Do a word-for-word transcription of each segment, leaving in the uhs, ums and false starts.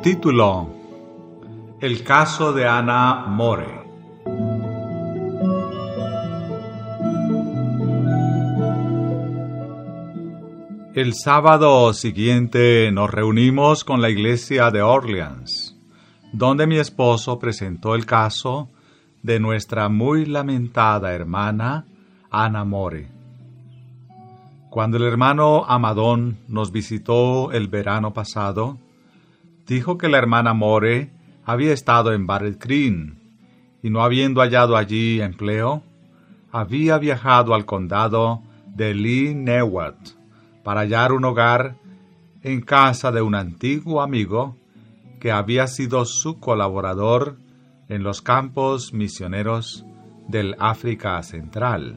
Título: El caso de Anna More. El sábado siguiente nos reunimos con la iglesia de Orleans, donde mi esposo presentó el caso de nuestra muy lamentada hermana Anna More. Cuando el hermano Amadón nos visitó el verano pasado, dijo que la hermana More había estado en Battle Creek y, no habiendo hallado allí empleo, había viajado al condado de Lenawee para hallar un hogar en casa de un antiguo amigo que había sido su colaborador en los campos misioneros del África Central.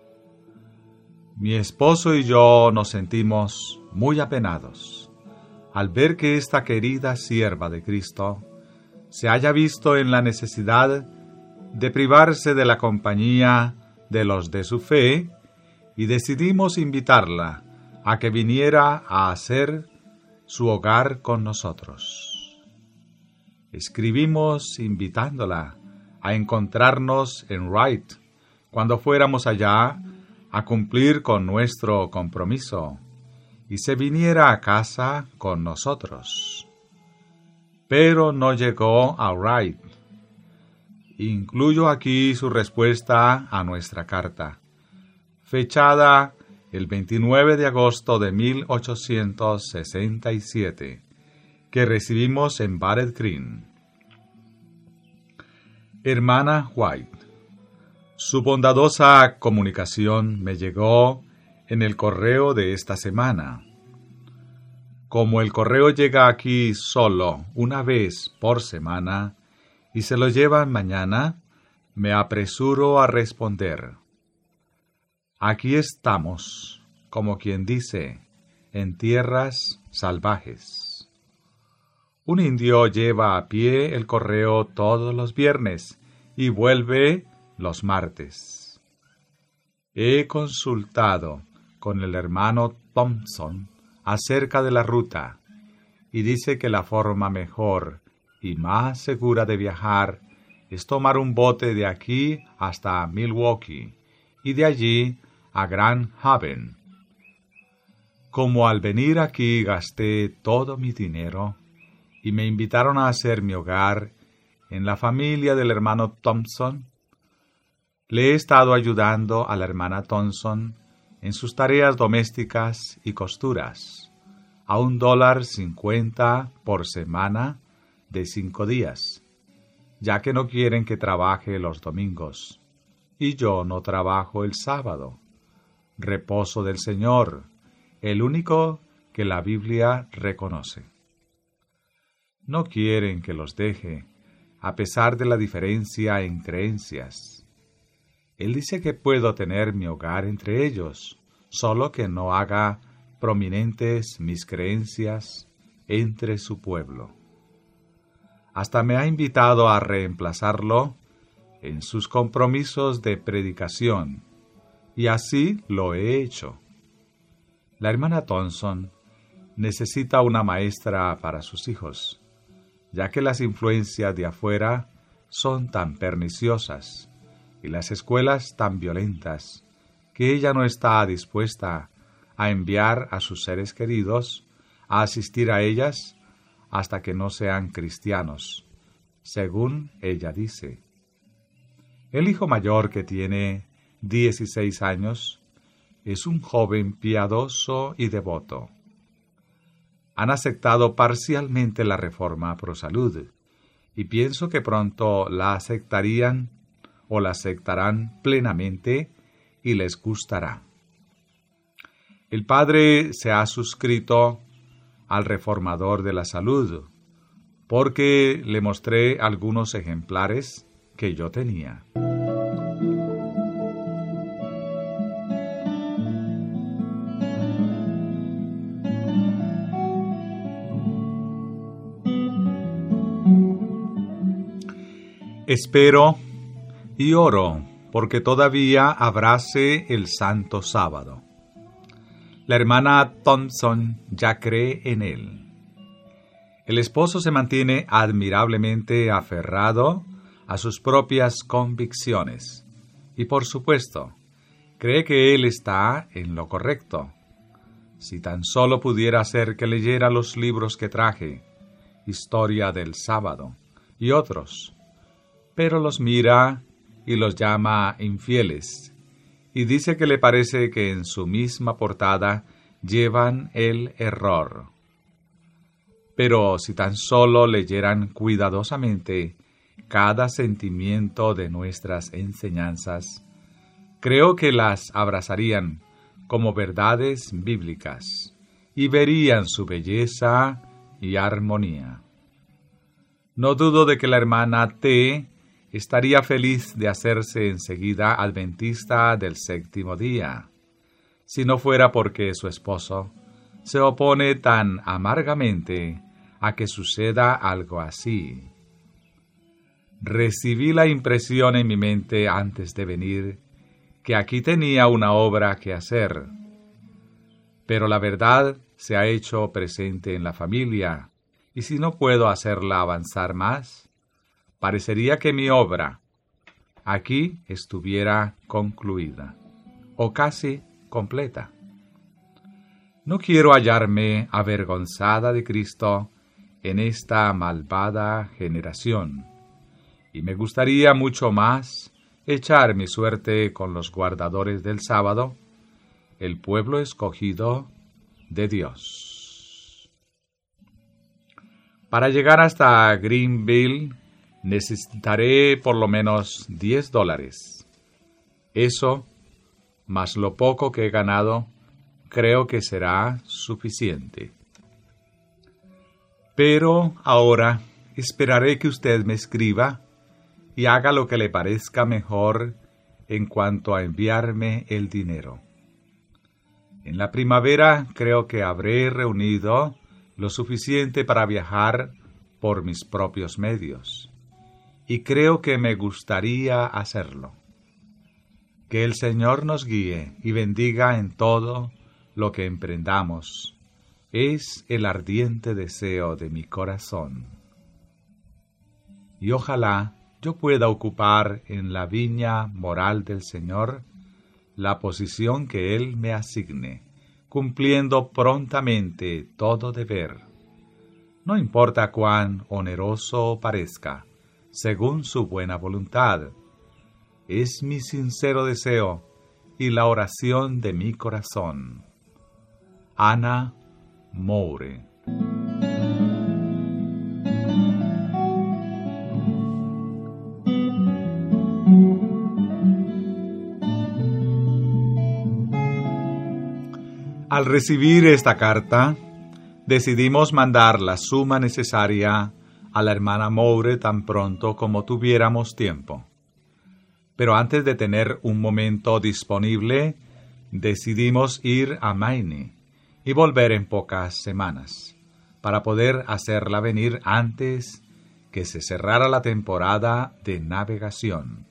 Mi esposo y yo nos sentimos muy apenados al ver que esta querida sierva de Cristo se haya visto en la necesidad de privarse de la compañía de los de su fe, y decidimos invitarla a que viniera a hacer su hogar con nosotros. Escribimos invitándola a encontrarnos en Wright cuando fuéramos allá a cumplir con nuestro compromiso, y se viniera a casa con nosotros. Pero no llegó a Wright. Incluyo aquí su respuesta a nuestra carta, fechada el veintinueve de agosto de mil ochocientos sesenta y siete, que recibimos en Battle Creek. Hermana White, su bondadosa comunicación me llegó en el correo de esta semana. Como el correo llega aquí solo una vez por semana y se lo llevan mañana, me apresuro a responder. Aquí estamos, como quien dice, en tierras salvajes. Un indio lleva a pie el correo todos los viernes y vuelve los martes. He consultado con el hermano Thompson acerca de la ruta, y dice que la forma mejor y más segura de viajar es tomar un bote de aquí hasta Milwaukee y de allí a Grand Haven. Como al venir aquí gasté todo mi dinero y me invitaron a hacer mi hogar en la familia del hermano Thompson, le he estado ayudando a la hermana Thompson en sus tareas domésticas y costuras, a un dólar cincuenta por semana de cinco días, ya que no quieren que trabaje los domingos, y yo no trabajo el sábado, reposo del Señor, el único que la Biblia reconoce. No quieren que los deje, a pesar de la diferencia en creencias. Él dice que puedo tener mi hogar entre ellos, solo que no haga prominentes mis creencias entre su pueblo. Hasta me ha invitado a reemplazarlo en sus compromisos de predicación, y así lo he hecho. La hermana Thompson necesita una maestra para sus hijos, ya que las influencias de afuera son tan perniciosas y las escuelas tan violentas, que ella no está dispuesta a enviar a sus seres queridos a asistir a ellas hasta que no sean cristianos, según ella dice. El hijo mayor, que tiene dieciséis años, es un joven piadoso y devoto. Han aceptado parcialmente la reforma pro salud, y pienso que pronto la aceptarían o la aceptarán plenamente y les gustará. El padre se ha suscrito al reformador de la salud, porque le mostré algunos ejemplares que yo tenía. Espero y oro porque todavía abrace el Santo Sábado. La hermana Thompson ya cree en él. El esposo se mantiene admirablemente aferrado a sus propias convicciones y, por supuesto, cree que él está en lo correcto. Si tan solo pudiera hacer que leyera los libros que traje, Historia del Sábado y otros, pero los mira y los llama infieles, y dice que le parece que en su misma portada llevan el error. Pero si tan solo leyeran cuidadosamente cada sentimiento de nuestras enseñanzas, creo que las abrazarían como verdades bíblicas y verían su belleza y armonía. No dudo de que la hermana T estaría feliz de hacerse enseguida adventista del séptimo día, si no fuera porque su esposo se opone tan amargamente a que suceda algo así. Recibí la impresión en mi mente antes de venir que aquí tenía una obra que hacer, pero la verdad se ha hecho presente en la familia, y si no puedo hacerla avanzar más, parecería que mi obra aquí estuviera concluida, o casi completa. No quiero hallarme avergonzada de Cristo en esta malvada generación, y me gustaría mucho más echar mi suerte con los guardadores del sábado, el pueblo escogido de Dios. Para llegar hasta Greenville necesitaré por lo menos diez dólares. Eso, más lo poco que he ganado, creo que será suficiente. Pero ahora esperaré que usted me escriba y haga lo que le parezca mejor en cuanto a enviarme el dinero. En la primavera creo que habré reunido lo suficiente para viajar por mis propios medios, y creo que me gustaría hacerlo. Que el Señor nos guíe y bendiga en todo lo que emprendamos. Es el ardiente deseo de mi corazón. Y ojalá yo pueda ocupar en la viña moral del Señor la posición que Él me asigne, cumpliendo prontamente todo deber. No importa cuán oneroso parezca, según su buena voluntad. Es mi sincero deseo y la oración de mi corazón. Anna Moore. Al recibir esta carta, decidimos mandar la suma necesaria a la hermana Moore tan pronto como tuviéramos tiempo. Pero antes de tener un momento disponible, decidimos ir a Maine y volver en pocas semanas, para poder hacerla venir antes que se cerrara la temporada de navegación.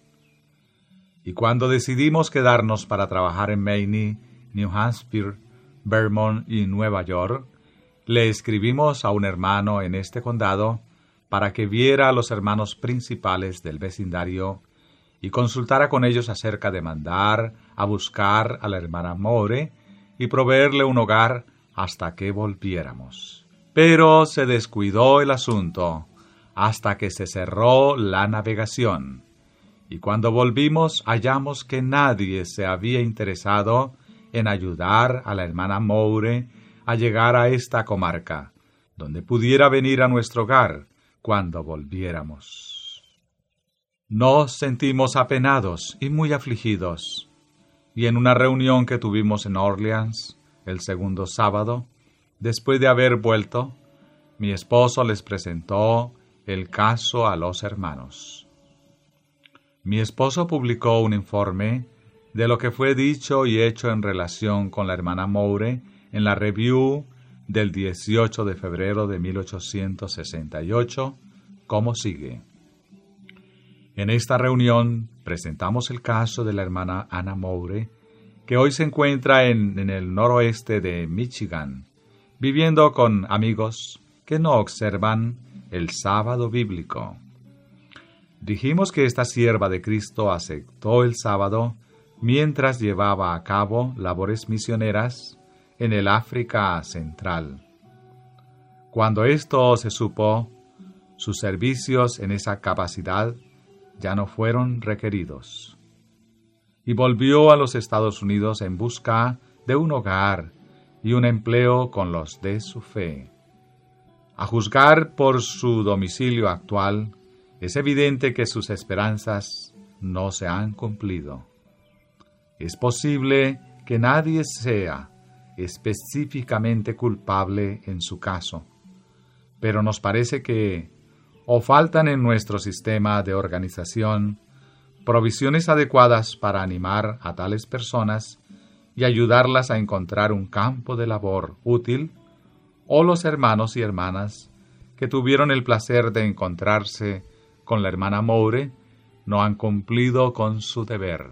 Y cuando decidimos quedarnos para trabajar en Maine, New Hampshire, Vermont y Nueva York, le escribimos a un hermano en este condado para que viera a los hermanos principales del vecindario y consultara con ellos acerca de mandar a buscar a la hermana Moore y proveerle un hogar hasta que volviéramos. Pero se descuidó el asunto hasta que se cerró la navegación, y cuando volvimos hallamos que nadie se había interesado en ayudar a la hermana Moore a llegar a esta comarca, donde pudiera venir a nuestro hogar cuando volviéramos. Nos sentimos apenados y muy afligidos, y en una reunión que tuvimos en Orleans el segundo sábado, después de haber vuelto, mi esposo les presentó el caso a los hermanos. Mi esposo publicó un informe de lo que fue dicho y hecho en relación con la hermana Moore en la Review del dieciocho de febrero de mil ochocientos sesenta y ocho, como sigue. En esta reunión presentamos el caso de la hermana Anna Moore, que hoy se encuentra en, en el noroeste de Michigan, viviendo con amigos que no observan el sábado bíblico. Dijimos que esta sierva de Cristo aceptó el sábado mientras llevaba a cabo labores misioneras en el África Central. Cuando esto se supo, sus servicios en esa capacidad ya no fueron requeridos, y volvió a los Estados Unidos en busca de un hogar y un empleo con los de su fe. A juzgar por su domicilio actual, es evidente que sus esperanzas no se han cumplido. Es posible que nadie sea específicamente culpable en su caso, pero nos parece que o faltan en nuestro sistema de organización provisiones adecuadas para animar a tales personas y ayudarlas a encontrar un campo de labor útil, o los hermanos y hermanas que tuvieron el placer de encontrarse con la hermana Moure no han cumplido con su deber.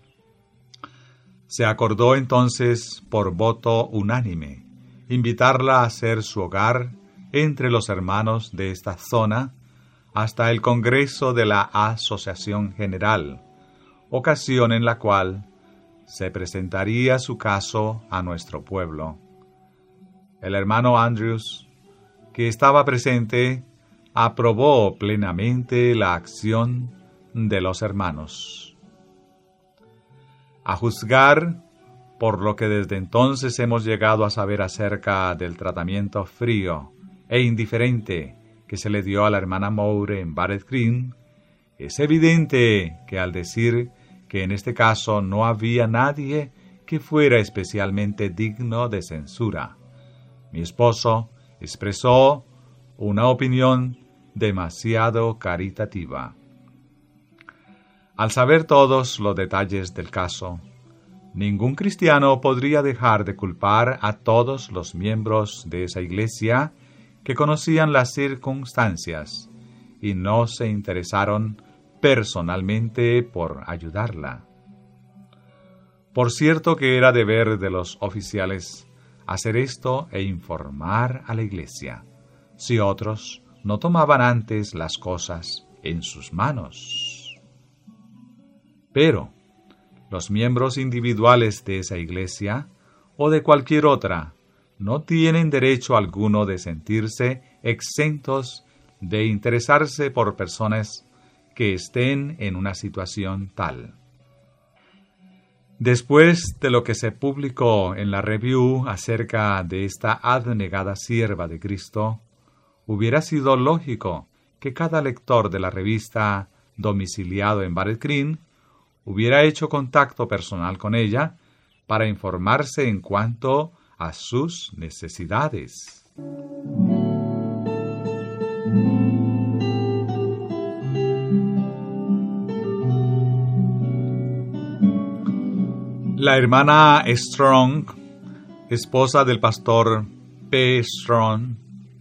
Se acordó entonces, por voto unánime, invitarla a hacer su hogar entre los hermanos de esta zona hasta el Congreso de la Asociación General, ocasión en la cual se presentaría su caso a nuestro pueblo. El hermano Andrews, que estaba presente, aprobó plenamente la acción de los hermanos. A juzgar por lo que desde entonces hemos llegado a saber acerca del tratamiento frío e indiferente que se le dio a la hermana Moure en Barrett Green, es evidente que al decir que en este caso no había nadie que fuera especialmente digno de censura, mi esposo expresó una opinión demasiado caritativa. Al saber todos los detalles del caso, ningún cristiano podría dejar de culpar a todos los miembros de esa iglesia que conocían las circunstancias y no se interesaron personalmente por ayudarla. Por cierto que era deber de los oficiales hacer esto e informar a la iglesia, si otros no tomaban antes las cosas en sus manos. Pero los miembros individuales de esa iglesia o de cualquier otra no tienen derecho alguno de sentirse exentos de interesarse por personas que estén en una situación tal. Después de lo que se publicó en la Review acerca de esta abnegada sierva de Cristo, hubiera sido lógico que cada lector de la revista domiciliado en Barrett Green hubiera hecho contacto personal con ella para informarse en cuanto a sus necesidades. La hermana Strong, esposa del pastor P. Strong,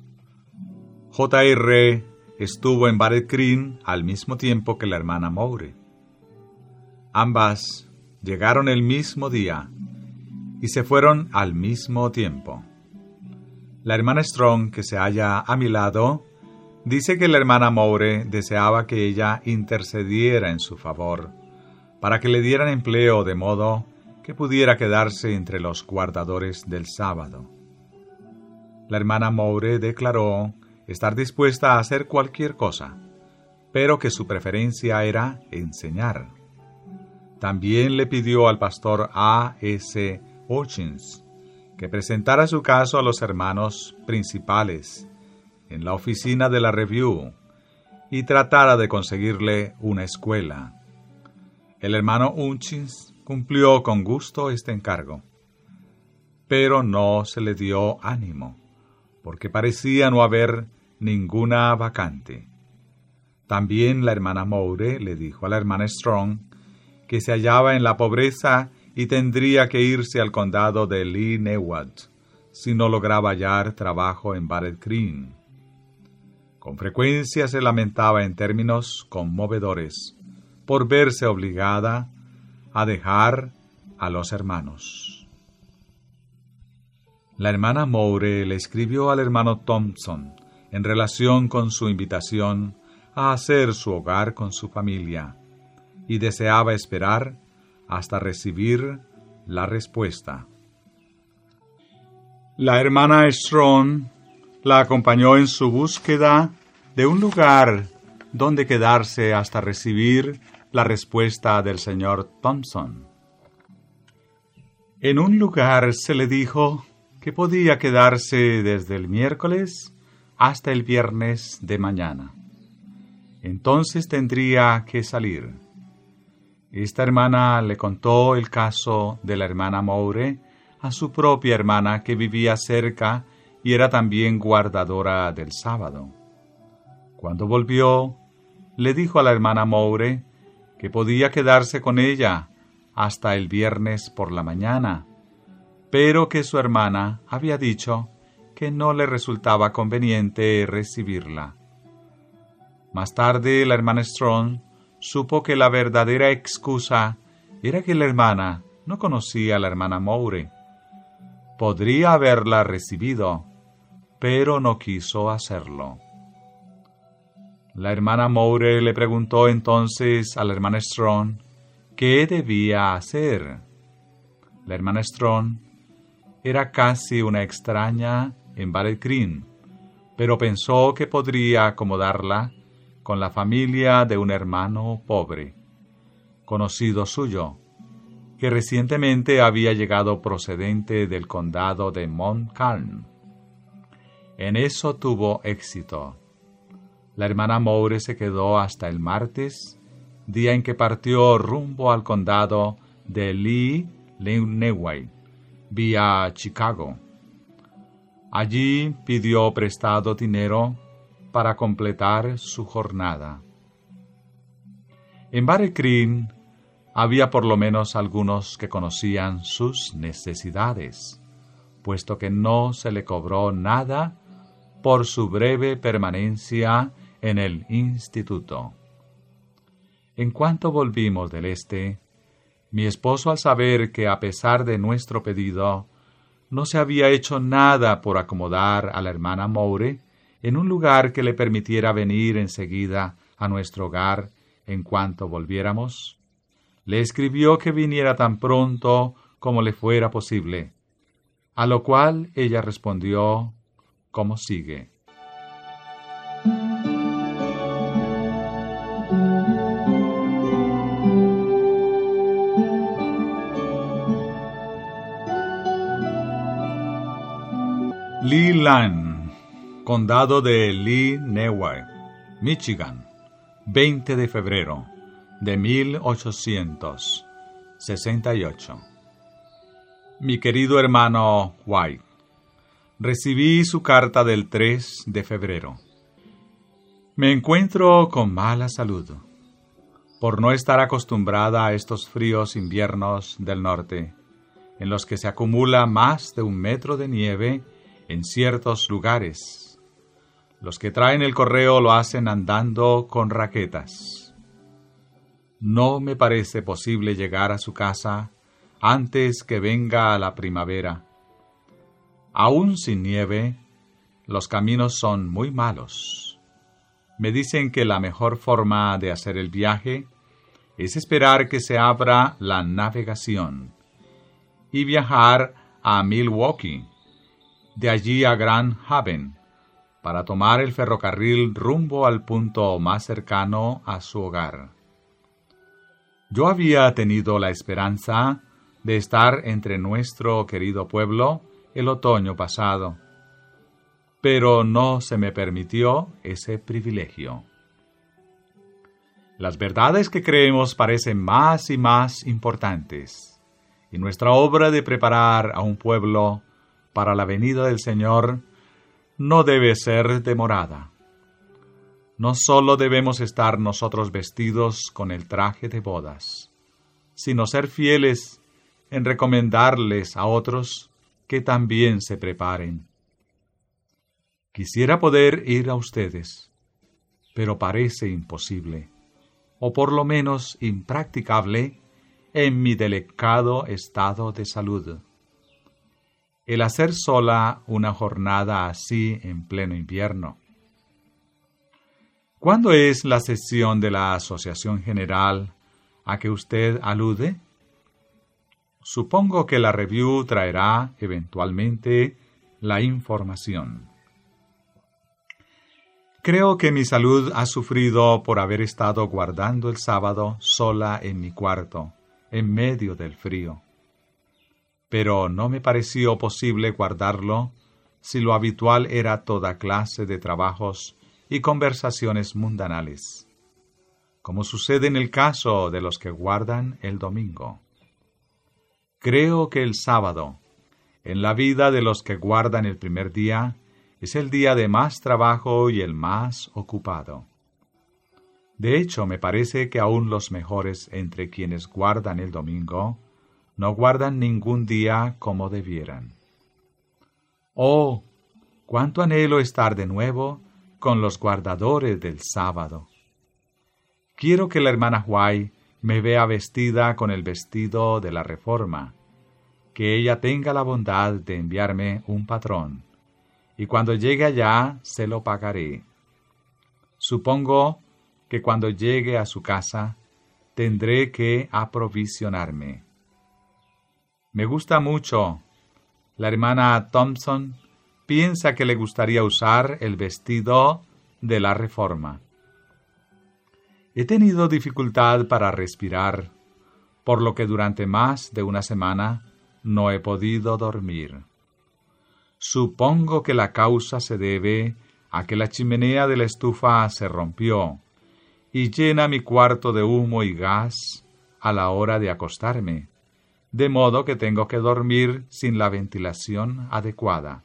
J R estuvo en Barrett Green al mismo tiempo que la hermana Moure. Ambas llegaron el mismo día y se fueron al mismo tiempo. La hermana Strong, que se halla a mi lado, dice que la hermana Moure deseaba que ella intercediera en su favor, para que le dieran empleo de modo que pudiera quedarse entre los guardadores del sábado. La hermana Moure declaró estar dispuesta a hacer cualquier cosa, pero que su preferencia era enseñar. También le pidió al pastor A S Hutchins que presentara su caso a los hermanos principales en la oficina de la Review y tratara de conseguirle una escuela. El hermano Hutchins cumplió con gusto este encargo, pero no se le dio ánimo, porque parecía no haber ninguna vacante. También la hermana Moure le dijo a la hermana Strong que se hallaba en la pobreza y tendría que irse al condado de Linnewatt si no lograba hallar trabajo en Barrett Green. Con frecuencia se lamentaba en términos conmovedores por verse obligada a dejar a los hermanos. La hermana Moure le escribió al hermano Thompson en relación con su invitación a hacer su hogar con su familia, y deseaba esperar hasta recibir la respuesta. La hermana Strong la acompañó en su búsqueda de un lugar donde quedarse hasta recibir la respuesta del señor Thompson. En un lugar se le dijo que podía quedarse desde el miércoles hasta el viernes de mañana. Entonces tendría que salir. Esta hermana le contó el caso de la hermana Moure a su propia hermana que vivía cerca y era también guardadora del sábado. Cuando volvió, le dijo a la hermana Moure que podía quedarse con ella hasta el viernes por la mañana, pero que su hermana había dicho que no le resultaba conveniente recibirla. Más tarde, la hermana Strong supo que la verdadera excusa era que la hermana no conocía a la hermana Moure. Podría haberla recibido, pero no quiso hacerlo. La hermana Moure le preguntó entonces a la hermana Strong qué debía hacer. La hermana Strong era casi una extraña en Battle Creek, pero pensó que podría acomodarla con la familia de un hermano pobre, conocido suyo, que recientemente había llegado procedente del condado de Montcalm. En eso tuvo éxito. La hermana Moure se quedó hasta el martes, día en que partió rumbo al condado de Lee-Lenawee, vía Chicago. Allí pidió prestado dinero para completar su jornada. En Battle Creek había por lo menos algunos que conocían sus necesidades, puesto que no se le cobró nada por su breve permanencia en el instituto. En cuanto volvimos del este, mi esposo, al saber que a pesar de nuestro pedido no se había hecho nada por acomodar a la hermana Moure en un lugar que le permitiera venir enseguida a nuestro hogar en cuanto volviéramos, le escribió que viniera tan pronto como le fuera posible, a lo cual ella respondió como sigue. Leland, condado de Lenawee, Michigan, veinte de febrero de mil ochocientos sesenta y ocho. Mi querido hermano White, recibí su carta del tres de febrero. Me encuentro con mala salud, por no estar acostumbrada a estos fríos inviernos del norte, en los que se acumula más de un metro de nieve en ciertos lugares. Los que traen el correo lo hacen andando con raquetas. No me parece posible llegar a su casa antes que venga la primavera. Aún sin nieve, los caminos son muy malos. Me dicen que la mejor forma de hacer el viaje es esperar que se abra la navegación y viajar a Milwaukee, de allí a Grand Haven, para tomar el ferrocarril rumbo al punto más cercano a su hogar. Yo había tenido la esperanza de estar entre nuestro querido pueblo el otoño pasado, pero no se me permitió ese privilegio. Las verdades que creemos parecen más y más importantes, y nuestra obra de preparar a un pueblo para la venida del Señor no debe ser demorada. No solo debemos estar nosotros vestidos con el traje de bodas, sino ser fieles en recomendarles a otros que también se preparen. Quisiera poder ir a ustedes, pero parece imposible, o por lo menos impracticable, en mi delicado estado de salud. El hacer sola una jornada así en pleno invierno, ¿Cuándo es la sesión de la Asociación General a que usted alude? Supongo que la review traerá eventualmente la información. Creo que mi salud ha sufrido por haber estado guardando el sábado sola en mi cuarto, en medio del frío. Pero no me pareció posible guardarlo si lo habitual era toda clase de trabajos y conversaciones mundanales, como sucede en el caso de los que guardan el domingo. Creo que el sábado, en la vida de los que guardan el primer día, es el día de más trabajo y el más ocupado. De hecho, me parece que aún los mejores entre quienes guardan el domingo no guardan ningún día como debieran. ¡Oh, cuánto anhelo estar de nuevo con los guardadores del sábado! Quiero que la hermana White me vea vestida con el vestido de la Reforma, que ella tenga la bondad de enviarme un patrón, y cuando llegue allá se lo pagaré. Supongo que cuando llegue a su casa tendré que aprovisionarme. Me gusta mucho. La hermana Thompson piensa que le gustaría usar el vestido de la Reforma. He tenido dificultad para respirar, por lo que durante más de una semana no he podido dormir. Supongo que la causa se debe a que la chimenea de la estufa se rompió y llena mi cuarto de humo y gas a la hora de acostarme, de modo que tengo que dormir sin la ventilación adecuada.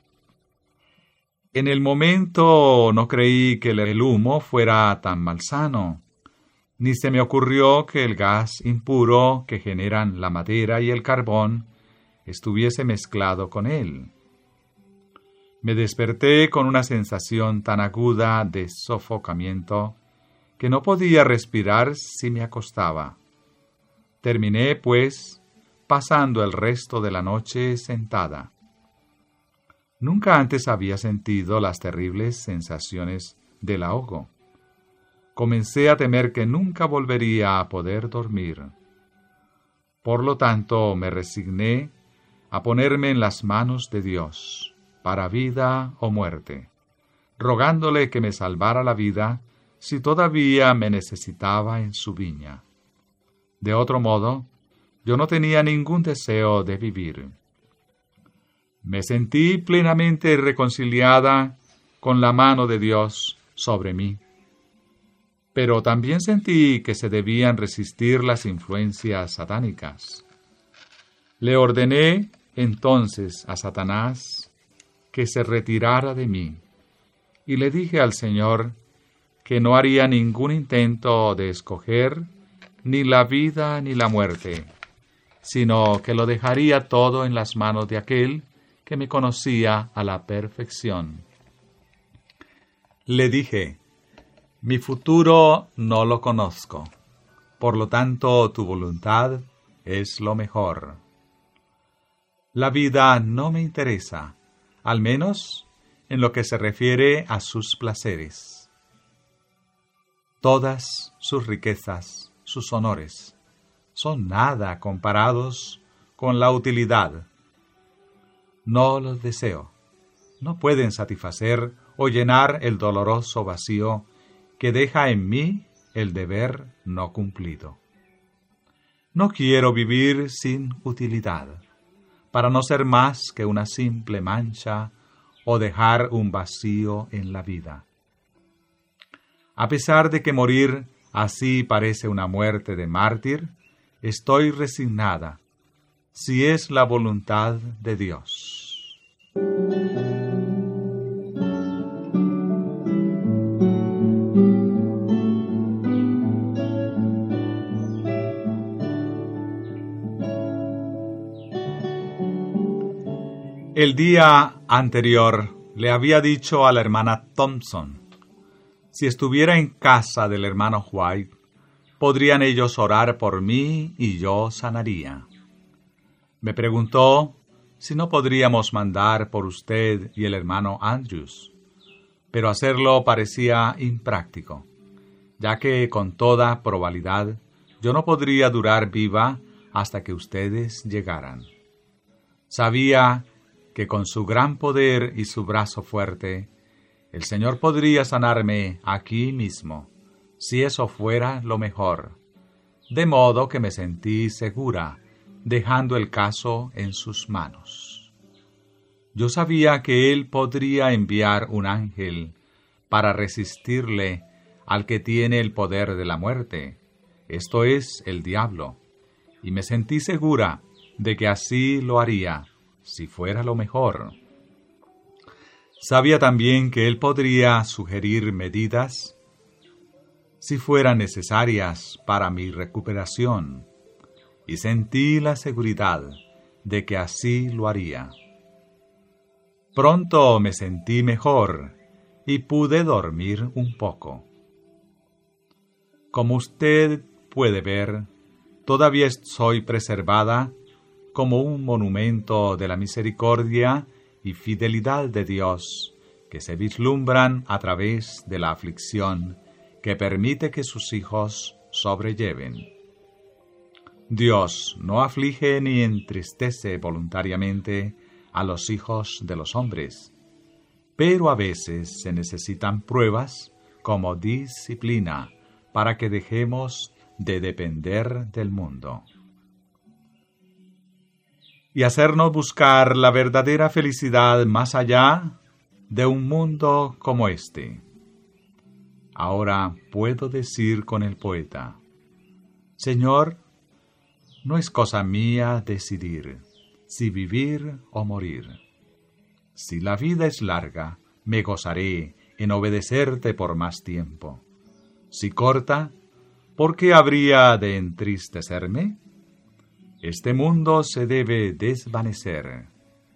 En el momento no creí que el humo fuera tan malsano, ni se me ocurrió que el gas impuro que generan la madera y el carbón estuviese mezclado con él. Me desperté con una sensación tan aguda de sofocamiento que no podía respirar si me acostaba. Terminé, pues, pasando el resto de la noche sentada. Nunca antes había sentido las terribles sensaciones del ahogo. Comencé a temer que nunca volvería a poder dormir. Por lo tanto, me resigné a ponerme en las manos de Dios, para vida o muerte, rogándole que me salvara la vida si todavía me necesitaba en su viña. De otro modo, yo no tenía ningún deseo de vivir. Me sentí plenamente reconciliada con la mano de Dios sobre mí, pero también sentí que se debían resistir las influencias satánicas. Le ordené entonces a Satanás que se retirara de mí, y le dije al Señor que no haría ningún intento de escoger ni la vida ni la muerte, sino que lo dejaría todo en las manos de aquel que me conocía a la perfección. Le dije: mi futuro no lo conozco, por lo tanto tu voluntad es lo mejor. La vida no me interesa, al menos en lo que se refiere a sus placeres. Todas sus riquezas, sus honores, son nada comparados con la utilidad. No los deseo, no pueden satisfacer o llenar el doloroso vacío que deja en mí el deber no cumplido. No quiero vivir sin utilidad, para no ser más que una simple mancha o dejar un vacío en la vida. A pesar de que morir así parece una muerte de mártir, estoy resignada, si es la voluntad de Dios. El día anterior le había dicho a la hermana Thompson, si estuviera en casa del hermano White, podrían ellos orar por mí y yo sanaría. Me preguntó si no podríamos mandar por usted y el hermano Andrews, pero hacerlo parecía impráctico. ya que con toda probabilidad yo no podría durar viva hasta que ustedes llegaran. Sabía que con su gran poder y su brazo fuerte, el Señor podría sanarme aquí mismo, si eso fuera lo mejor, de modo que me sentí segura, dejando el caso en sus manos. Yo sabía que Él podría enviar un ángel para resistirle al que tiene el poder de la muerte, esto es, el diablo, y me sentí segura de que así lo haría, si fuera lo mejor. Sabía también que Él podría sugerir medidas, si fueran necesarias para mi recuperación, y sentí la seguridad de que así lo haría. Pronto me sentí mejor y pude dormir un poco. Como usted puede ver, todavía soy preservada como un monumento de la misericordia y fidelidad de Dios que se vislumbran a través de la aflicción que permite que sus hijos sobrelleven. Dios no aflige ni entristece voluntariamente a los hijos de los hombres, pero a veces se necesitan pruebas como disciplina para que dejemos de depender del mundo y hacernos buscar la verdadera felicidad más allá de un mundo como este. Ahora puedo decir con el poeta: Señor, no es cosa mía decidir si vivir o morir. Si la vida es larga, me gozaré en obedecerte por más tiempo. Si corta, ¿por qué habría de entristecerme? Este mundo se debe desvanecer.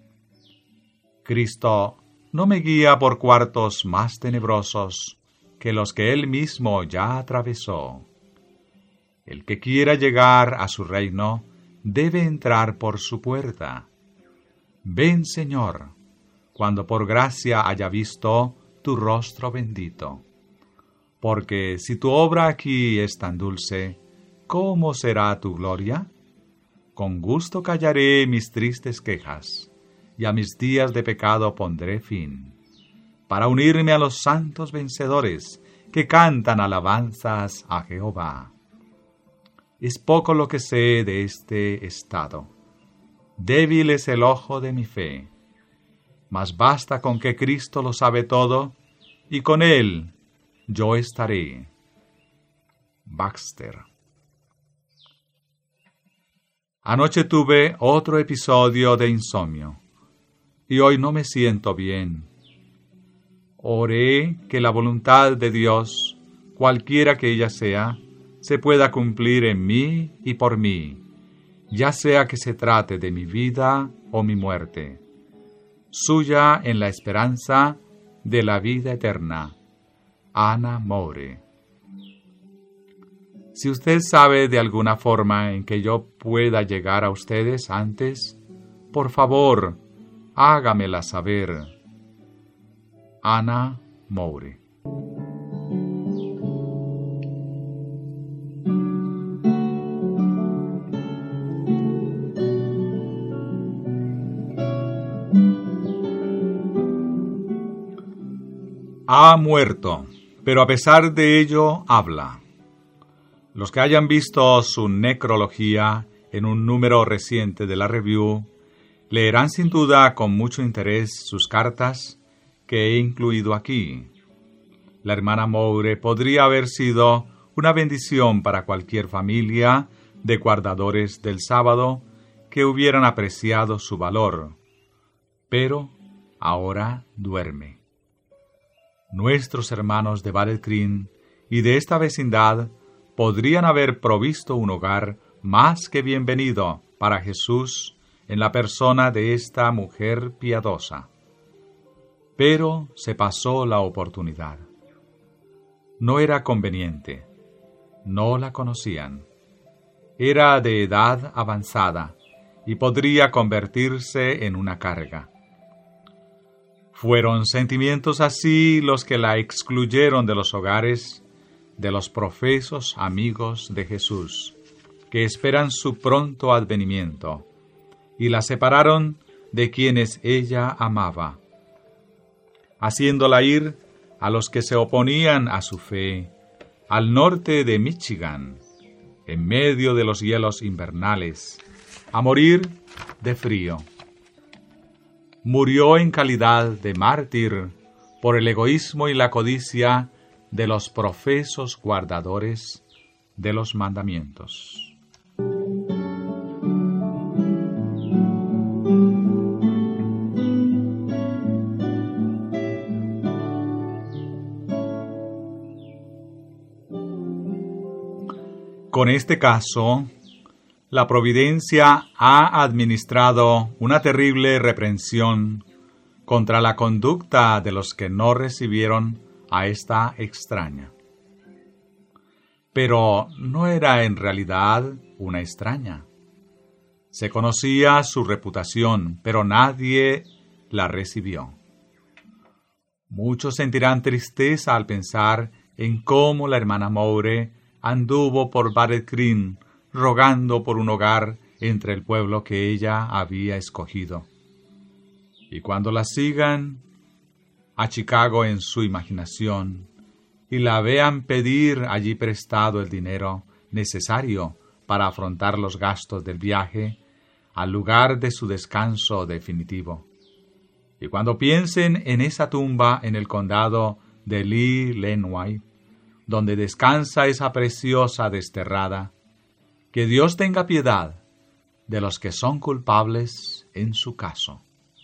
Cristo no me guía por cuartos más tenebrosos que los que Él mismo ya atravesó. El que quiera llegar a su reino debe entrar por su puerta. Ven, Señor, cuando por gracia haya visto tu rostro bendito. Porque si tu obra aquí es tan dulce, ¿cómo será tu gloria? Con gusto callaré mis tristes quejas, y a mis días de pecado pondré fin, para unirme a los santos vencedores que cantan alabanzas a Jehová. Es poco lo que sé de este estado. Débil es el ojo de mi fe. Mas basta con que Cristo lo sabe todo, y con Él yo estaré. Baxter. Anoche tuve otro episodio de insomnio, y hoy no me siento bien. Oré que la voluntad de Dios, cualquiera que ella sea, se pueda cumplir en mí y por mí, ya sea que se trate de mi vida o mi muerte, suya en la esperanza de la vida eterna. Ana Moure. Si usted sabe de alguna forma en que yo pueda llegar a ustedes antes, por favor, hágamela saber. Ana Moure. Ha muerto, pero a pesar de ello habla. Los que hayan visto su necrología en un número reciente de la Review, leerán sin duda con mucho interés sus cartas que he incluido aquí. La hermana Moure podría haber sido una bendición para cualquier familia de guardadores del sábado que hubieran apreciado su valor, pero ahora duerme. Nuestros hermanos de Battle Creek y de esta vecindad podrían haber provisto un hogar más que bienvenido para Jesús en la persona de esta mujer piadosa. Pero se pasó la oportunidad. No era conveniente. No la conocían. Era de edad avanzada y podría convertirse en una carga. Fueron sentimientos así los que la excluyeron de los hogares de los profesos amigos de Jesús, que esperan su pronto advenimiento, y la separaron de quienes ella amaba, haciéndola ir a los que se oponían a su fe, al norte de Michigan, en medio de los hielos invernales, a morir de frío. Murió en calidad de mártir por el egoísmo y la codicia de los profesos guardadores de los mandamientos. Con este caso, la providencia ha administrado una terrible reprensión contra la conducta de los que no recibieron a esta extraña. Pero no era en realidad una extraña. Se conocía su reputación, pero nadie la recibió. Muchos sentirán tristeza al pensar en cómo la hermana Moure anduvo por Battle Creek rogando por un hogar entre el pueblo que ella había escogido. Y cuando la sigan a Chicago en su imaginación y la vean pedir allí prestado el dinero necesario para afrontar los gastos del viaje al lugar de su descanso definitivo, y cuando piensen en esa tumba en el condado de Lee Lenawee, donde descansa esa preciosa desterrada, que Dios tenga piedad de los que son culpables en su caso.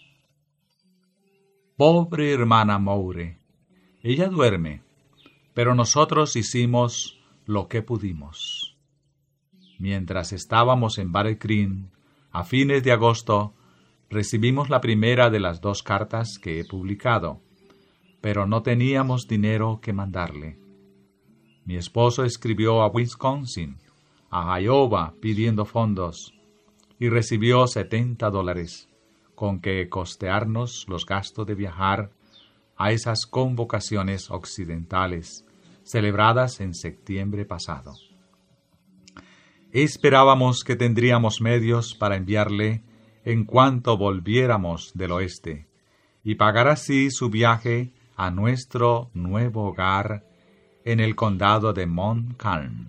Pobre hermana Moure, ella duerme, pero nosotros hicimos lo que pudimos. Mientras estábamos en Battle Creek, a fines de agosto, recibimos la primera de las dos cartas que he publicado, pero no teníamos dinero que mandarle. Mi esposo escribió a Wisconsin, a Iowa, pidiendo fondos, y recibió setenta dólares, con que costearnos los gastos de viajar a esas convocaciones occidentales, celebradas en septiembre pasado. Esperábamos que tendríamos medios para enviarle en cuanto volviéramos del oeste, y pagar así su viaje a nuestro nuevo hogar en el condado de Montcalm.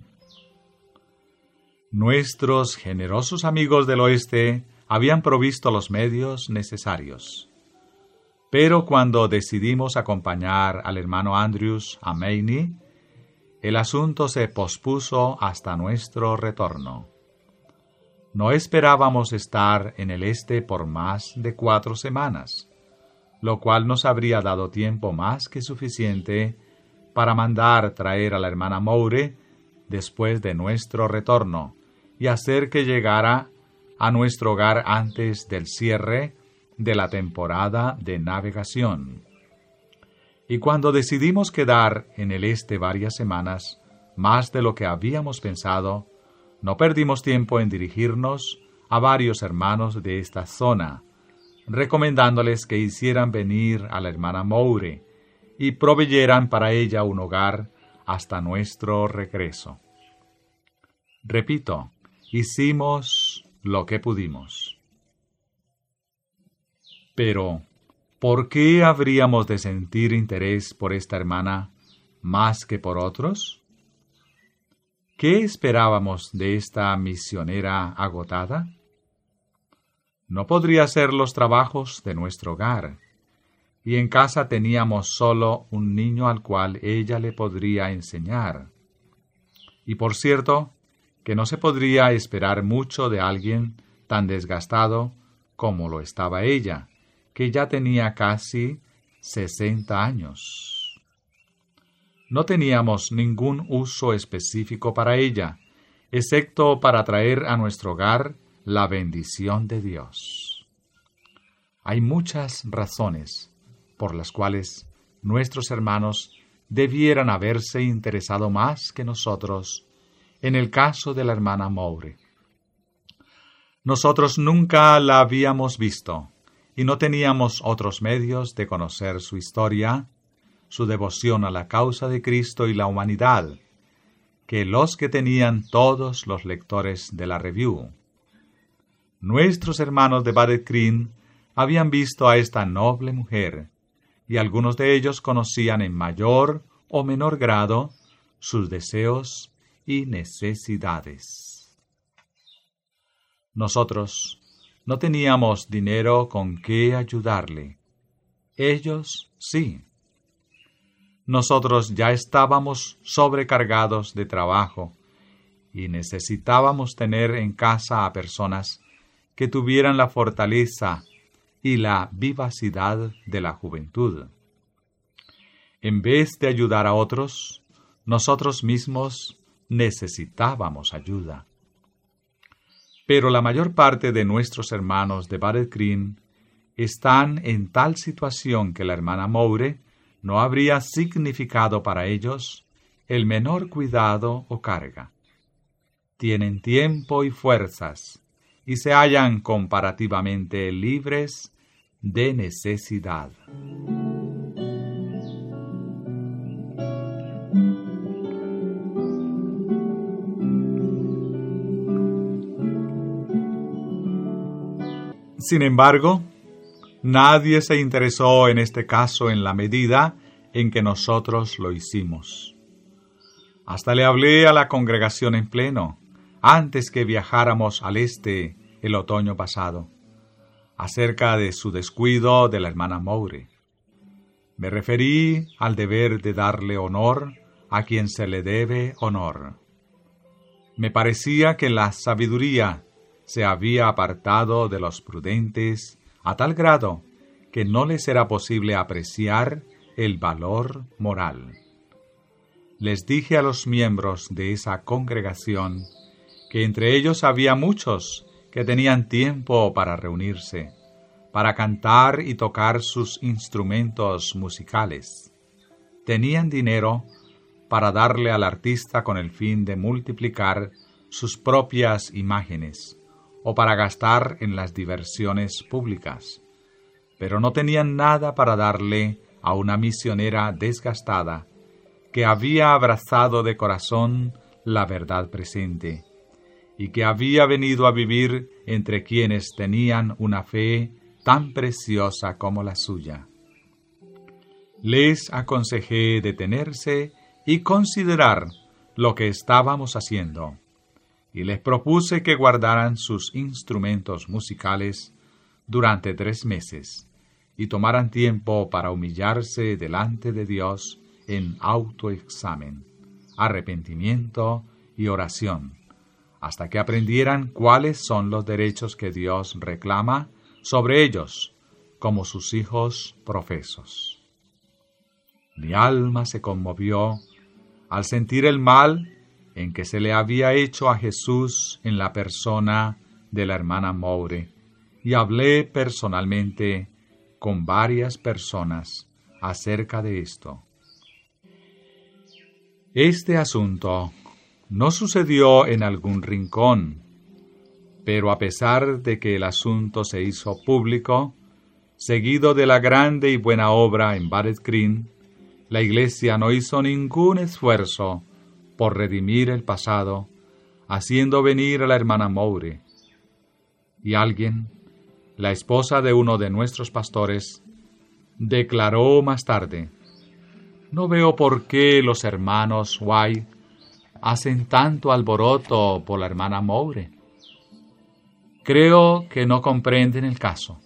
Nuestros generosos amigos del oeste habían provisto los medios necesarios. Pero cuando decidimos acompañar al hermano Andrews a Maine, el asunto se pospuso hasta nuestro retorno. No esperábamos estar en el este por más de cuatro semanas, lo cual nos habría dado tiempo más que suficiente para mandar traer a la hermana Moure después de nuestro retorno y hacer que llegara a nuestro hogar antes del cierre de la temporada de navegación. Y cuando decidimos quedar en el este varias semanas, más de lo que habíamos pensado, no perdimos tiempo en dirigirnos a varios hermanos de esta zona, recomendándoles que hicieran venir a la hermana Moure y proveyeran para ella un hogar hasta nuestro regreso. Repito, hicimos lo que pudimos. Pero, ¿por qué habríamos de sentir interés por esta hermana más que por otros? ¿Qué esperábamos de esta misionera agotada? No podría hacer los trabajos de nuestro hogar, y en casa teníamos solo un niño al cual ella le podría enseñar. Y por cierto, que no se podría esperar mucho de alguien tan desgastado como lo estaba ella, que ya tenía casi sesenta años. No teníamos ningún uso específico para ella, excepto para traer a nuestro hogar la bendición de Dios. Hay muchas razones por las cuales nuestros hermanos debieran haberse interesado más que nosotros en el caso de la hermana Moure. Nosotros nunca la habíamos visto y no teníamos otros medios de conocer su historia, su devoción a la causa de Cristo y la humanidad, que los que tenían todos los lectores de la Review. Nuestros hermanos de Battle Creek habían visto a esta noble mujer, y algunos de ellos conocían en mayor o menor grado sus deseos y necesidades. Nosotros no teníamos dinero con qué ayudarle. Ellos sí. Nosotros ya estábamos sobrecargados de trabajo y necesitábamos tener en casa a personas que tuvieran la fortaleza y la vivacidad de la juventud. En vez de ayudar a otros, nosotros mismos necesitábamos ayuda. Pero la mayor parte de nuestros hermanos de Battle Creek están en tal situación que la hermana Moure no habría significado para ellos el menor cuidado o carga. Tienen tiempo y fuerzas y se hallan comparativamente libres de necesidad. Sin embargo, nadie se interesó en este caso en la medida en que nosotros lo hicimos. Hasta le hablé a la congregación en pleno, antes que viajáramos al este el otoño pasado, acerca de su descuido de la hermana Moure. Me referí al deber de darle honor a quien se le debe honor. Me parecía que la sabiduría se había apartado de los prudentes a tal grado que no les era posible apreciar el valor moral. Les dije a los miembros de esa congregación que entre ellos había muchos que tenían tiempo para reunirse, para cantar y tocar sus instrumentos musicales. Tenían dinero para darle al artista con el fin de multiplicar sus propias imágenes o para gastar en las diversiones públicas, pero no tenían nada para darle a una misionera desgastada que había abrazado de corazón la verdad presente y que había venido a vivir entre quienes tenían una fe tan preciosa como la suya. Les aconsejé detenerse y considerar lo que estábamos haciendo, y les propuse que guardaran sus instrumentos musicales durante tres meses y tomaran tiempo para humillarse delante de Dios en autoexamen, arrepentimiento y oración, hasta que aprendieran cuáles son los derechos que Dios reclama sobre ellos como sus hijos profesos. Mi alma se conmovió al sentir el mal en que se le había hecho a Jesús en la persona de la hermana Moure, y hablé personalmente con varias personas acerca de esto. Este asunto no sucedió en algún rincón, pero a pesar de que el asunto se hizo público, seguido de la grande y buena obra en Battle Creek, la Iglesia no hizo ningún esfuerzo por redimir el pasado, haciendo venir a la hermana Moure. Y alguien, la esposa de uno de nuestros pastores, declaró más tarde: «No veo por qué los hermanos White hacen tanto alboroto por la hermana Moure. Creo que no comprenden el caso».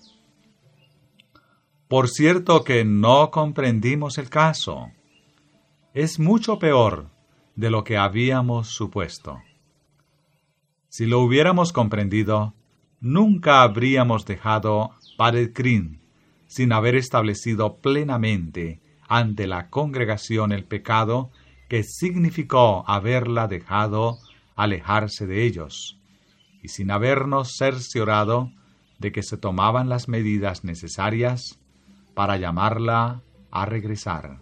Por cierto que no comprendimos el caso. Es mucho peor de lo que habíamos supuesto. Si lo hubiéramos comprendido, nunca habríamos dejado Battle Creek sin haber establecido plenamente ante la congregación el pecado que significó haberla dejado alejarse de ellos, y sin habernos cerciorado de que se tomaban las medidas necesarias para llamarla a regresar.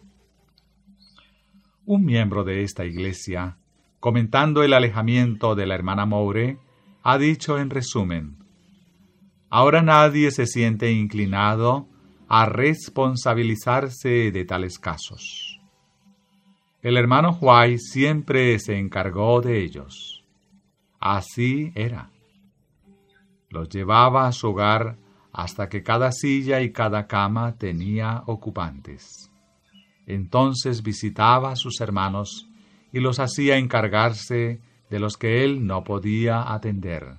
Un miembro de esta iglesia, comentando el alejamiento de la hermana Moure, ha dicho en resumen: «Ahora nadie se siente inclinado a responsabilizarse de tales casos. El hermano White siempre se encargó de ellos. Así era. Los llevaba a su hogar hasta que cada silla y cada cama tenía ocupantes. Entonces visitaba a sus hermanos y los hacía encargarse de los que él no podía atender.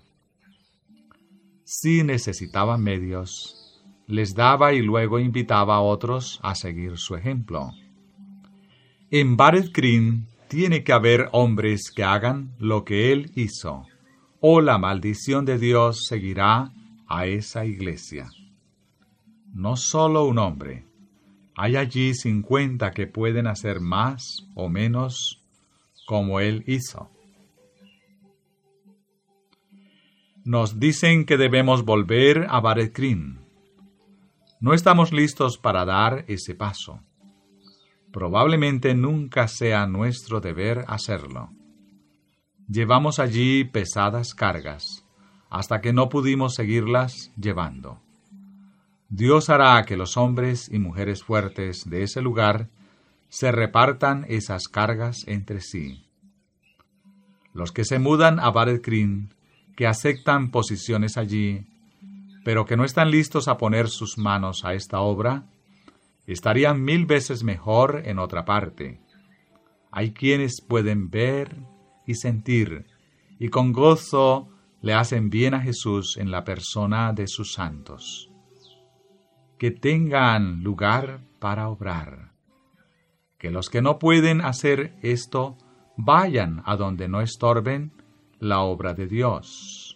Si necesitaban medios, les daba y luego invitaba a otros a seguir su ejemplo. En Battle Creek tiene que haber hombres que hagan lo que él hizo, o la maldición de Dios seguirá a esa iglesia. No solo un hombre. Hay allí cincuenta que pueden hacer más o menos como él hizo. Nos dicen que debemos volver a Battle Creek. No estamos listos para dar ese paso. Probablemente nunca sea nuestro deber hacerlo. Llevamos allí pesadas cargas, hasta que no pudimos seguirlas llevando. Dios hará que los hombres y mujeres fuertes de ese lugar se repartan esas cargas entre sí. Los que se mudan a Battle Creek, que aceptan posiciones allí, pero que no están listos a poner sus manos a esta obra, estarían mil veces mejor en otra parte. Hay quienes pueden ver y sentir, y con gozo le hacen bien a Jesús en la persona de sus santos. Que tengan lugar para obrar. Que los que no pueden hacer esto vayan a donde no estorben la obra de Dios.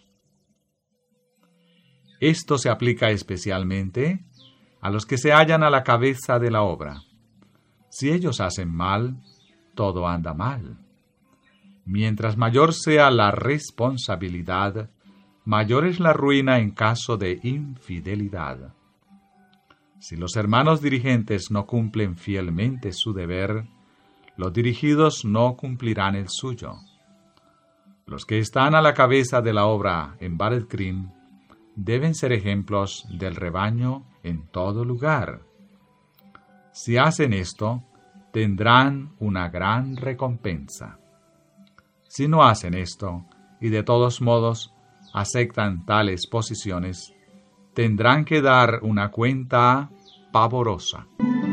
Esto se aplica especialmente a los que se hallan a la cabeza de la obra. Si ellos hacen mal, todo anda mal. Mientras mayor sea la responsabilidad, mayor es la ruina en caso de infidelidad. Si los hermanos dirigentes no cumplen fielmente su deber, los dirigidos no cumplirán el suyo. Los que están a la cabeza de la obra en Battle Creek deben ser ejemplos del rebaño en todo lugar. Si hacen esto, tendrán una gran recompensa. Si no hacen esto, y de todos modos aceptan tales posiciones, tendrán que dar una cuenta pavorosa.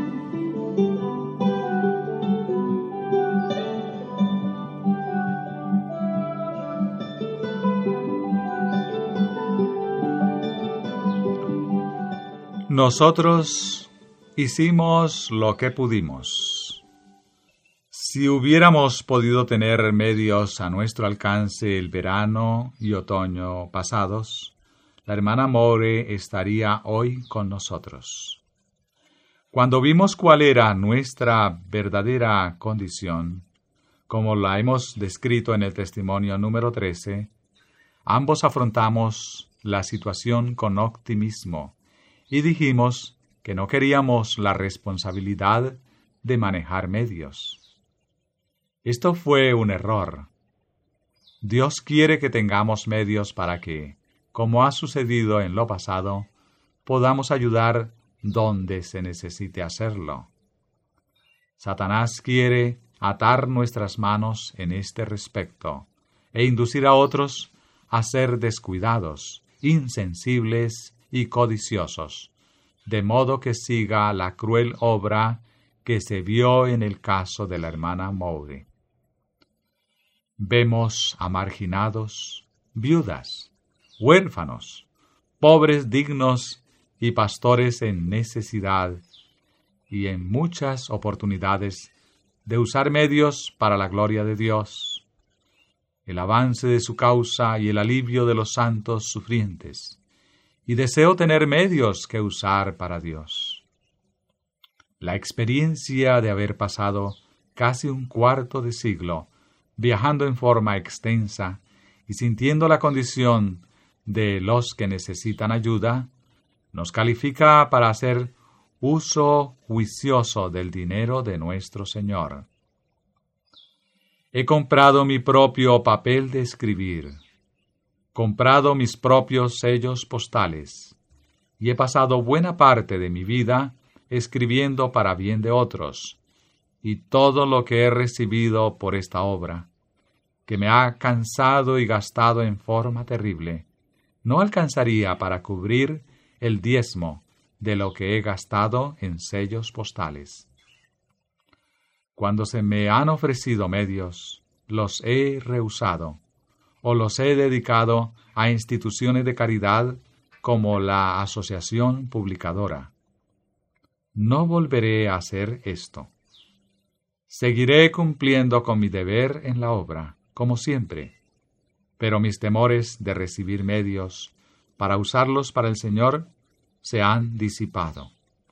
Nosotros hicimos lo que pudimos. Si hubiéramos podido tener medios a nuestro alcance el verano y otoño pasados, la hermana Moore estaría hoy con nosotros. Cuando vimos cuál era nuestra verdadera condición, como la hemos descrito en el testimonio número trece, ambos afrontamos la situación con optimismo y dijimos que no queríamos la responsabilidad de manejar medios. Esto fue un error. Dios quiere que tengamos medios para que, como ha sucedido en lo pasado, podamos ayudar donde se necesite hacerlo. Satanás quiere atar nuestras manos en este respecto e inducir a otros a ser descuidados, insensibles y codiciosos, de modo que siga la cruel obra que se vio en el caso de la hermana Moore. Vemos a marginados, viudas, huérfanos, pobres dignos y pastores en necesidad y en muchas oportunidades de usar medios para la gloria de Dios, el avance de su causa y el alivio de los santos sufrientes, y deseo tener medios que usar para Dios. La experiencia de haber pasado casi un cuarto de siglo viajando en forma extensa y sintiendo la condición de los que necesitan ayuda, nos califica para hacer uso juicioso del dinero de nuestro Señor. He comprado mi propio papel de escribir, comprado mis propios sellos postales, y he pasado buena parte de mi vida escribiendo para bien de otros, y todo lo que he recibido por esta obra, que me ha cansado y gastado en forma terrible, no alcanzaría para cubrir el diezmo de lo que he gastado en sellos postales. Cuando se me han ofrecido medios, los he rehusado, o los he dedicado a instituciones de caridad como la Asociación Publicadora. No volveré a hacer esto. Seguiré cumpliendo con mi deber en la obra, como siempre, pero mis temores de recibir medios para usarlos para el Señor se han disipado.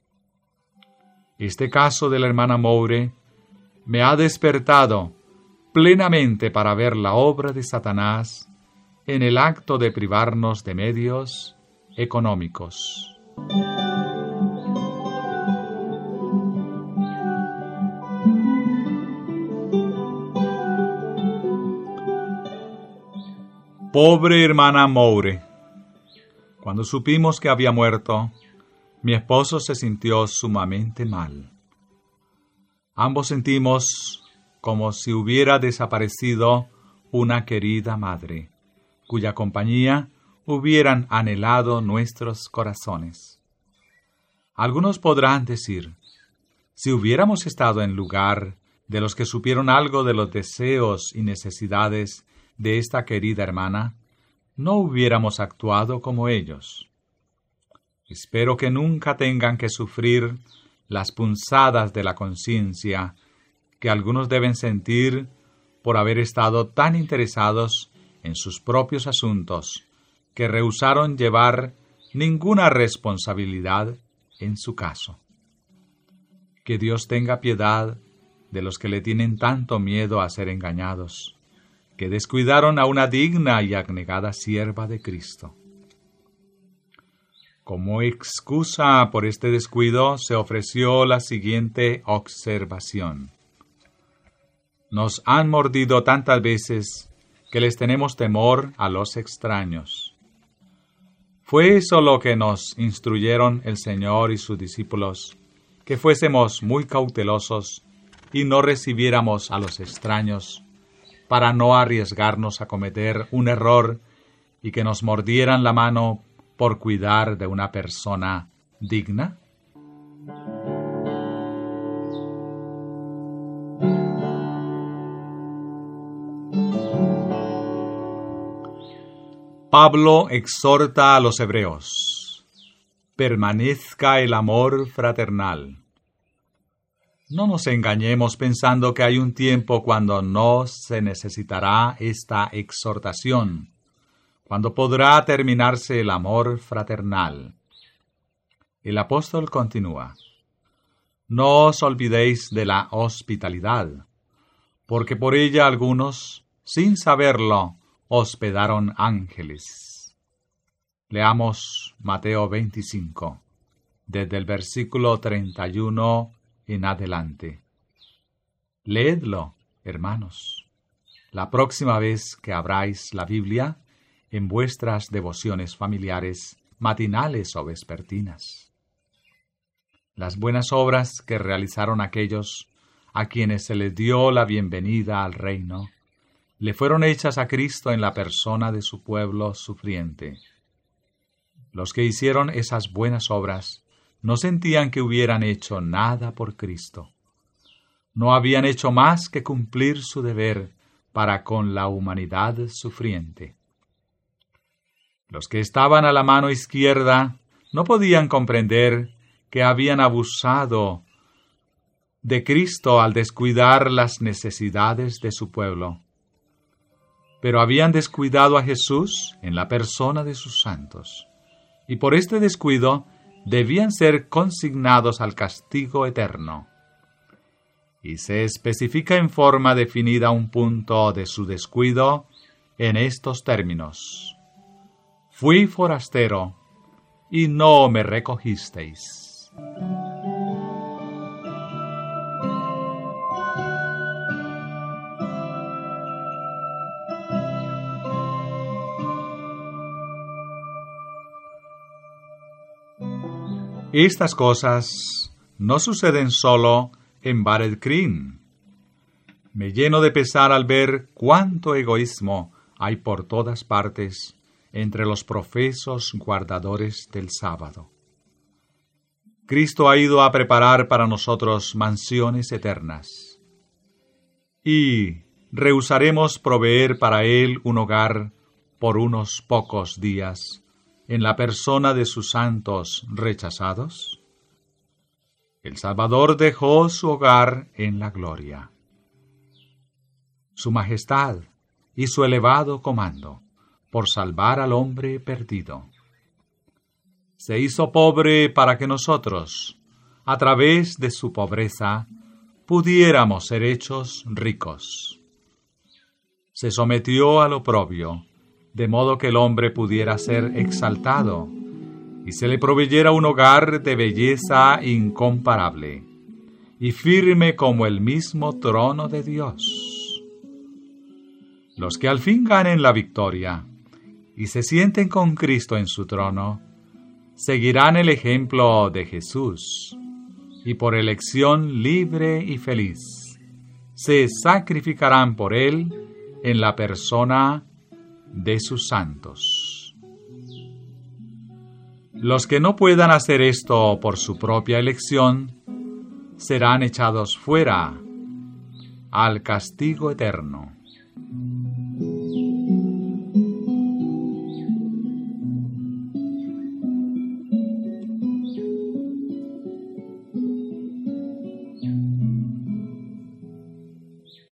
Este caso de la hermana Moure me ha despertado plenamente para ver la obra de Satanás en el acto de privarnos de medios económicos. Pobre hermana Moure. Cuando supimos que había muerto, mi esposo se sintió sumamente mal. Ambos sentimos como si hubiera desaparecido una querida madre, cuya compañía hubieran anhelado nuestros corazones. Algunos podrán decir, si hubiéramos estado en lugar de los que supieron algo de los deseos y necesidades de esta querida hermana, no hubiéramos actuado como ellos. Espero que nunca tengan que sufrir las punzadas de la conciencia que algunos deben sentir por haber estado tan interesados en sus propios asuntos que rehusaron llevar ninguna responsabilidad en su caso. Que Dios tenga piedad de los que le tienen tanto miedo a ser engañados, que descuidaron a una digna y abnegada sierva de Cristo. Como excusa por este descuido se ofreció la siguiente observación. Nos han mordido tantas veces que les tenemos temor a los extraños. Fue eso lo que nos instruyeron el Señor y sus discípulos, que fuésemos muy cautelosos y no recibiéramos a los extraños, para no arriesgarnos a cometer un error y que nos mordieran la mano por cuidar de una persona digna. Pablo exhorta a los hebreos: permanezca el amor fraternal. No nos engañemos pensando que hay un tiempo cuando no se necesitará esta exhortación, cuando podrá terminarse el amor fraternal. El apóstol continúa: no os olvidéis de la hospitalidad, porque por ella algunos, sin saberlo, hospedaron ángeles. Leamos Mateo veinticinco, desde el versículo treinta y uno en adelante. Leedlo, hermanos, la próxima vez que abráis la Biblia en vuestras devociones familiares, matinales o vespertinas. Las buenas obras que realizaron aquellos a quienes se les dio la bienvenida al reino, le fueron hechas a Cristo en la persona de su pueblo sufriente. Los que hicieron esas buenas obras no sentían que hubieran hecho nada por Cristo. No habían hecho más que cumplir su deber para con la humanidad sufriente. Los que estaban a la mano izquierda no podían comprender que habían abusado de Cristo al descuidar las necesidades de su pueblo. Pero habían descuidado a Jesús en la persona de sus santos, y por este descuido debían ser consignados al castigo eterno. Y se especifica en forma definida un punto de su descuido en estos términos: fui forastero, y no me recogisteis. Estas cosas no suceden solo en Battle Creek. Me lleno de pesar al ver cuánto egoísmo hay por todas partes entre los profesos guardadores del sábado. Cristo ha ido a preparar para nosotros mansiones eternas. Y rehusaremos proveer para Él un hogar por unos pocos días en la persona de sus santos rechazados. El Salvador dejó su hogar en la gloria. Su majestad y su elevado comando por salvar al hombre perdido. Se hizo pobre para que nosotros, a través de su pobreza, pudiéramos ser hechos ricos. Se sometió al oprobio, de modo que el hombre pudiera ser exaltado, y se le proveyera un hogar de belleza incomparable, y firme como el mismo trono de Dios. Los que al fin ganen la victoria, y se sienten con Cristo en su trono, seguirán el ejemplo de Jesús, y por elección libre y feliz, se sacrificarán por Él en la persona de sus santos. Los que no puedan hacer esto por su propia elección, serán echados fuera al castigo eterno.